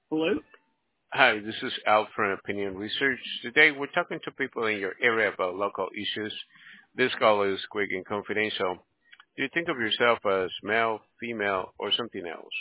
Hello? Hi, this is Al from Opinion Research. Today we're talking to people in your area about local issues. This call is quick and confidential. Do you think of yourself as male, female, or something else?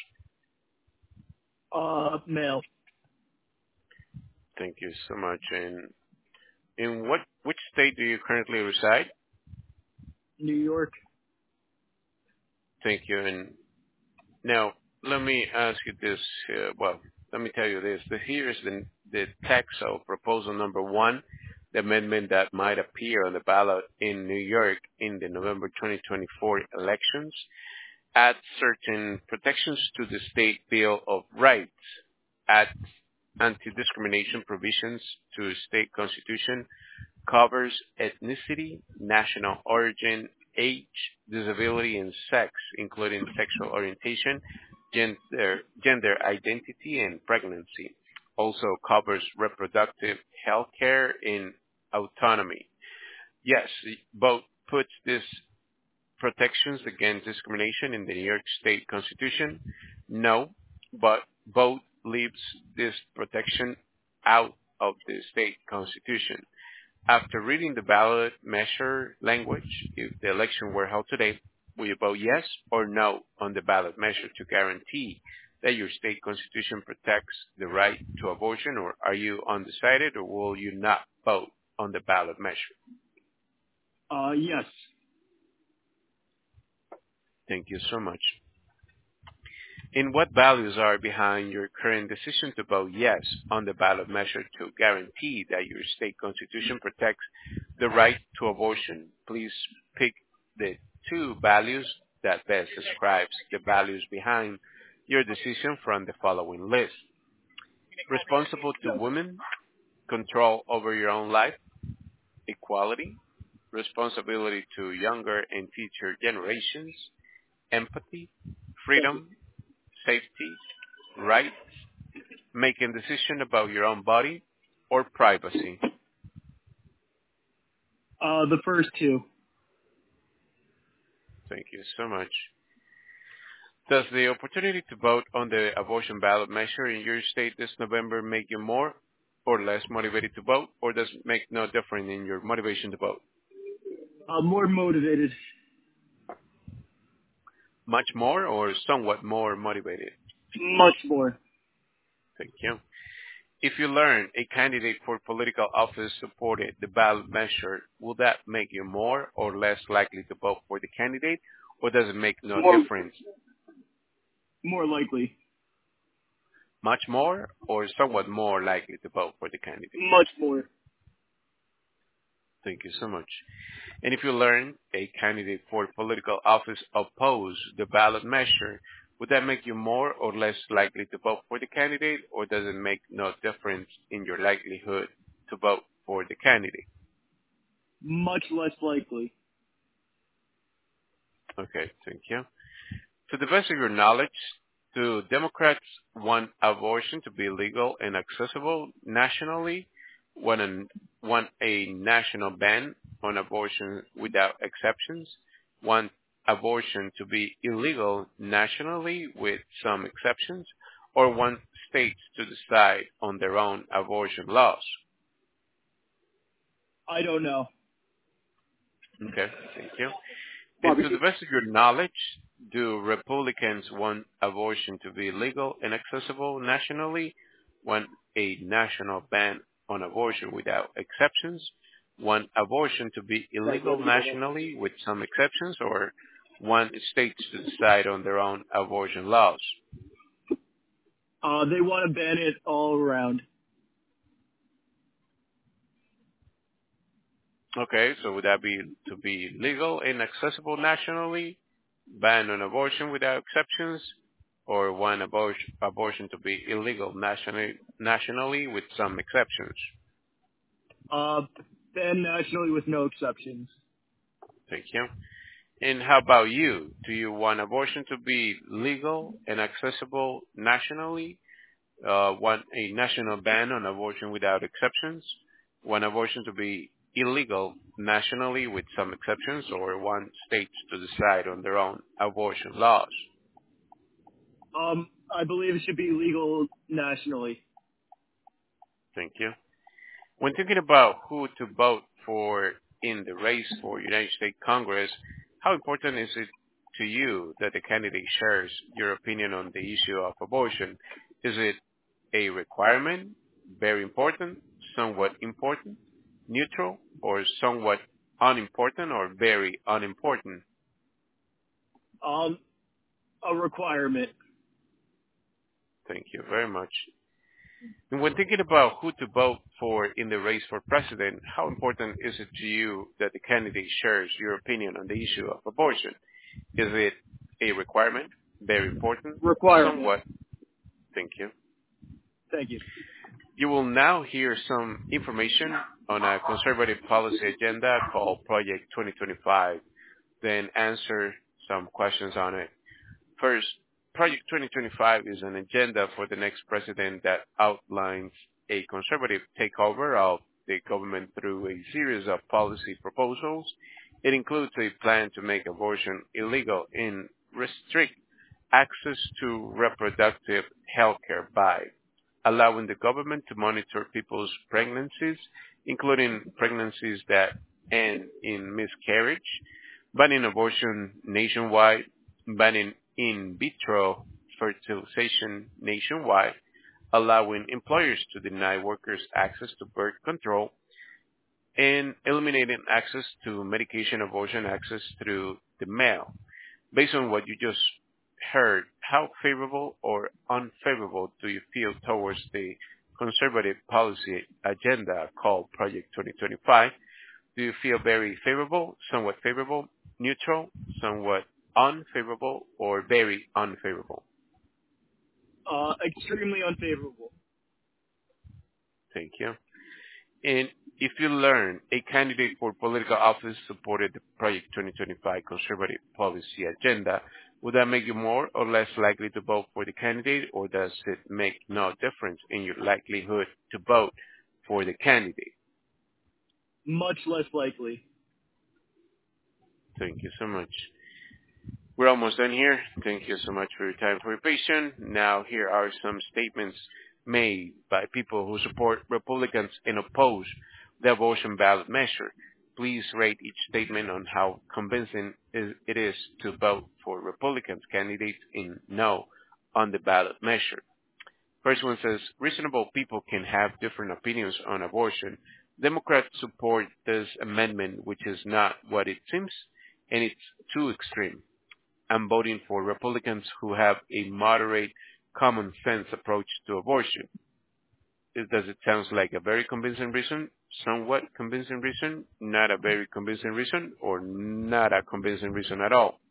Male. Thank you so much. And in which state do you currently reside? New York. Thank you. And now let me ask you this. Let me tell you this. Here is the text of proposal number one, the amendment that might appear on the ballot in New York in the November 2024 elections, adds certain protections to the State Bill of Rights, adds anti-discrimination provisions to state constitution, covers ethnicity, national origin, age, disability, and sex, including sexual orientation, gender identity, and pregnancy. Also covers reproductive health care and autonomy. Yes, both puts these protections against discrimination in the New York State Constitution. No, but both leaves this protection out of the state constitution. After reading the ballot measure language, if the election were held today, will you vote yes or no on the ballot measure to guarantee that your state constitution protects the right to abortion, or are you undecided, or will you not vote on the ballot measure? Yes. Thank you so much. And what values are behind your current decision to vote yes on the ballot measure to guarantee that your state constitution protects the right to abortion? Please pick the two values that best describes the values behind your decision from the following list. Responsible to women, control over your own life, equality, responsibility to younger and future generations, empathy, freedom, safety, rights, making decision about your own body, or privacy. The first two. Thank you so much. Does the opportunity to vote on the abortion ballot measure in your state this November make you more or less motivated to vote, or does it make no difference in your motivation to vote? More motivated. Much more or somewhat more motivated? Much more. Thank you. If you learn a candidate for political office supported the ballot measure, will that make you more or less likely to vote for the candidate, or does it make no difference? More likely. Much more or somewhat more likely to vote for the candidate? Much more. Thank you so much. And if you learn a candidate for political office oppose the ballot measure, would that make you more or less likely to vote for the candidate, or does it make no difference in your likelihood to vote for the candidate? Much less likely. Okay, thank you. To the best of your knowledge, do Democrats want abortion to be legal and accessible nationally? Want a national ban on abortion without exceptions? Want abortion to be illegal nationally with some exceptions? Or want states to decide on their own abortion laws? I don't know. Okay, thank you. And to the best of your knowledge, do Republicans want abortion to be legal and accessible nationally? Want a national ban on abortion without exceptions? Want abortion to be illegal nationally with some exceptions? Or want states to decide on their own abortion laws? They want to ban it all around. Okay, so would that be to be legal and accessible nationally, ban on abortion without exceptions, or want abortion to be illegal nationally with some exceptions? Ban nationally with no exceptions. Thank you. And how about you? Do you want abortion to be legal and accessible nationally? Want a national ban on abortion without exceptions? Want abortion to be illegal nationally with some exceptions, or want states to decide on their own abortion laws? I believe it should be legal nationally. Thank you. When thinking about who to vote for in the race for United States Congress, how important is it to you that the candidate shares your opinion on the issue of abortion? Is it a requirement, very important, somewhat important, neutral, or somewhat unimportant or very unimportant? Um, a requirement. Thank you very much. And when thinking about who to vote for in the race for president, how important is it to you that the candidate shares your opinion on the issue of abortion? Is it a requirement, very important, Requirement. somewhat? Thank you. Thank you. You will now hear some information on a conservative policy agenda called Project 2025, then answer some questions on it. First, Project 2025 is an agenda for the next president that outlines a conservative takeover of the government through a series of policy proposals. It includes a plan to make abortion illegal and restrict access to reproductive health care by allowing the government to monitor people's pregnancies, including pregnancies that end in miscarriage, banning abortion nationwide, banning in vitro fertilization nationwide, allowing employers to deny workers access to birth control, and eliminating access to medication abortion access through the mail. Based on what you just heard, how favorable or unfavorable do you feel towards the conservative policy agenda called Project 2025? Do you feel very favorable, neutral, somewhat unfavorable, or very unfavorable? Extremely unfavorable. Thank you. And if you learn a candidate for political office supported the Project 2025 conservative policy agenda, would that make you more or less likely to vote for the candidate, or does it make no difference in your likelihood to vote for the candidate? Much less likely. Thank you so much. We're almost done here. Thank you so much for your time, for your patience. Now, here are some statements made by people who support Republicans and oppose the abortion ballot measure. Please rate each statement on how convincing it is to vote for Republicans candidates in no on the ballot measure. First one says, reasonable people can have different opinions on abortion. Democrats support this amendment, which is not what it seems, and it's too extreme. I'm voting for Republicans who have a moderate, common sense approach to abortion. Does it sound like a very convincing reason, somewhat convincing reason, not a very convincing reason, or not a convincing reason at all?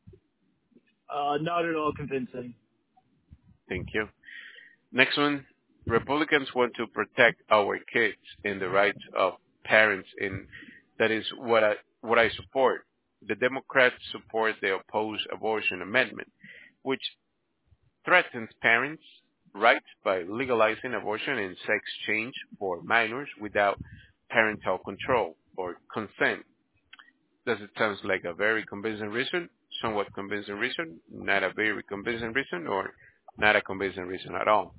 Not at all convincing. Thank you. Next one, Republicans want to protect our kids and the rights of parents, and that is what I support. The Democrats support the opposed abortion amendment, which threatens parents' rights by legalizing abortion and sex change for minors without parental control or consent. Does it sound like a very convincing reason, somewhat convincing reason, not a very convincing reason, or not a convincing reason at all?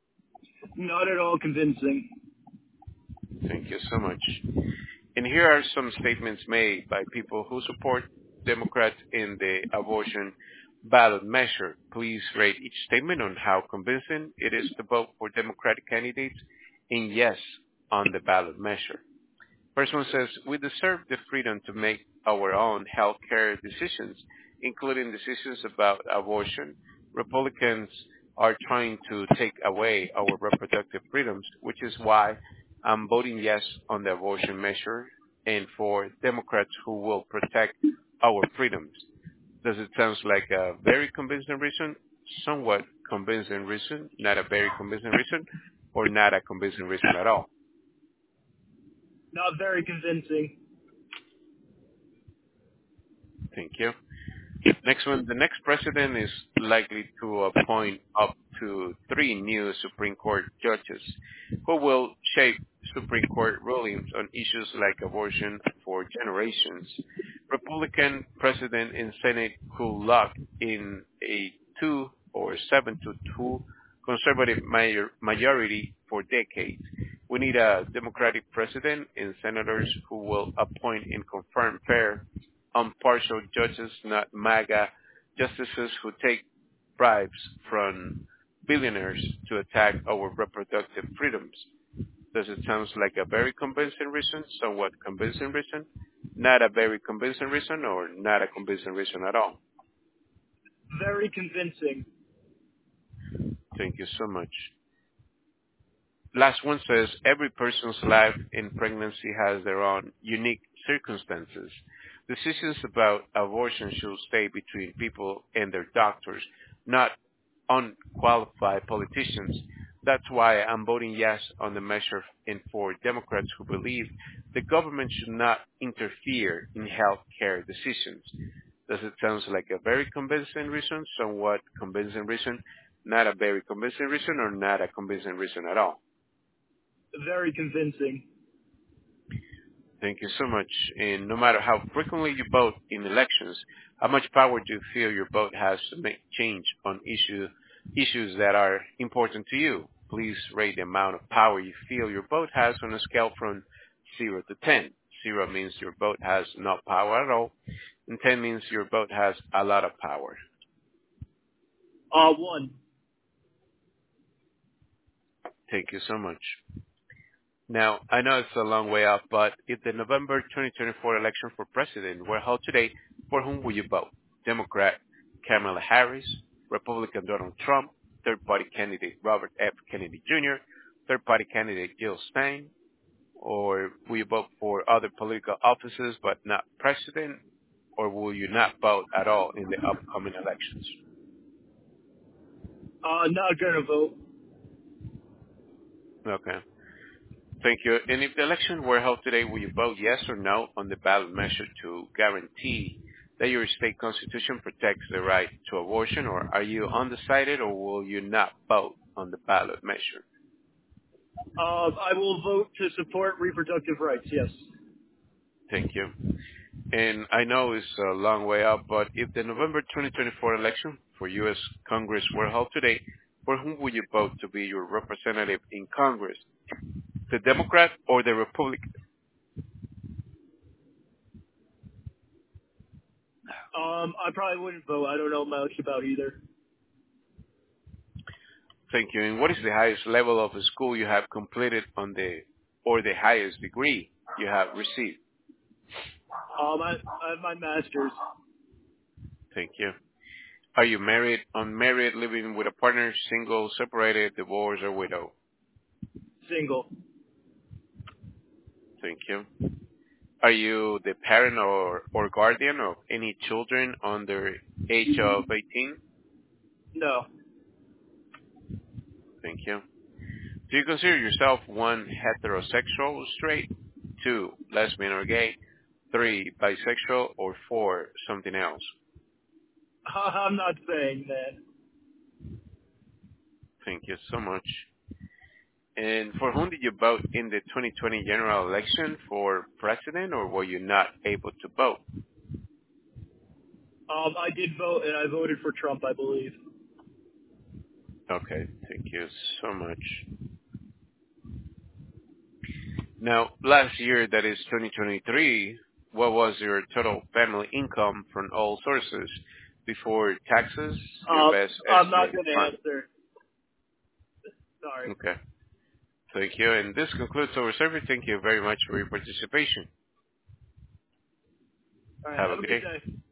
Not at all convincing. Thank you so much. And here are some statements made by people who support Democrats in the abortion ballot measure. Please rate each statement on how convincing it is to vote for Democratic candidates and yes on the ballot measure. First one says, we deserve the freedom to make our own health care decisions, including decisions about abortion. Republicans are trying to take away our reproductive freedoms, which is why I'm voting yes on the abortion measure and for Democrats who will protect our freedoms. Does it sound like a very convincing reason, somewhat convincing reason, not a very convincing reason, or not a convincing reason at all? Not very convincing. Thank you. Next one, the next president is likely to appoint up to 3 new Supreme Court judges who will shape Supreme Court rulings on issues like abortion for generations. Republican president and Senate could lock in a 2 or 7-2 conservative majority for decades. We need a Democratic president and senators who will appoint and confirm fair, impartial judges, not MAGA justices who take bribes from billionaires to attack our reproductive freedoms. Does it sound like a very convincing reason, somewhat convincing reason, not a very convincing reason, or not a convincing reason at all? Very convincing. Thank you so much. Last one says, every person's life in pregnancy has their own unique circumstances. Decisions about abortion should stay between people and their doctors, not unqualified politicians. That's why I'm voting yes on the measure and for Democrats who believe the government should not interfere in health care decisions. Does it sound like a very convincing reason, somewhat convincing reason, not a very convincing reason, or not a convincing reason at all? Very convincing. Thank you so much. And no matter how frequently you vote in elections, how much power do you feel your vote has to make change on issues that are important to you? Please rate the amount of power you feel your vote has on a scale from 0 to 10. 0 means your vote has no power at all, and 10 means your vote has a lot of power. 1. Thank you so much. Now, I know it's a long way off, but if the November 2024 election for president were held today, for whom would you vote? Democrat Kamala Harris, Republican Donald Trump, third-party candidate Robert F. Kennedy Jr., third-party candidate Jill Stein, or will you vote for other political offices but not president, or will you not vote at all in the upcoming elections? Not gonna vote. Okay. Thank you. And if the election were held today, will you vote yes or no on the ballot measure to guarantee that your state constitution protects the right to abortion, or are you undecided, or will you not vote on the ballot measure? I will vote to support reproductive rights, yes. Thank you. And I know it's a long way up, but if the November 2024 election for U.S. Congress were held today, for whom would you vote to be your representative in Congress? The Democrat or the Republican? I probably wouldn't vote. I don't know much about either. Thank you. And what is the highest level of school you have completed or the highest degree you have received? I have my master's. Thank you. Are you married, unmarried, living with a partner, single, separated, divorced, or widow? Single. Thank you. Are you the parent or guardian of any children under age of 18? No. Thank you. Do you consider yourself 1, heterosexual, straight, 2, lesbian or gay, 3, bisexual, or 4, something else? I'm not saying that. Thank you so much. And for whom did you vote in the 2020 general election, for president, or were you not able to vote? I did vote, and I voted for Trump, I believe. Okay, thank you so much. Now, last year, that is 2023, what was your total family income from all sources before taxes? Your best I'm not estimated going to fund? answer. Sorry. Okay. Thank you. And this concludes our survey. Thank you very much for your participation. All right, Have have a a good good day. day.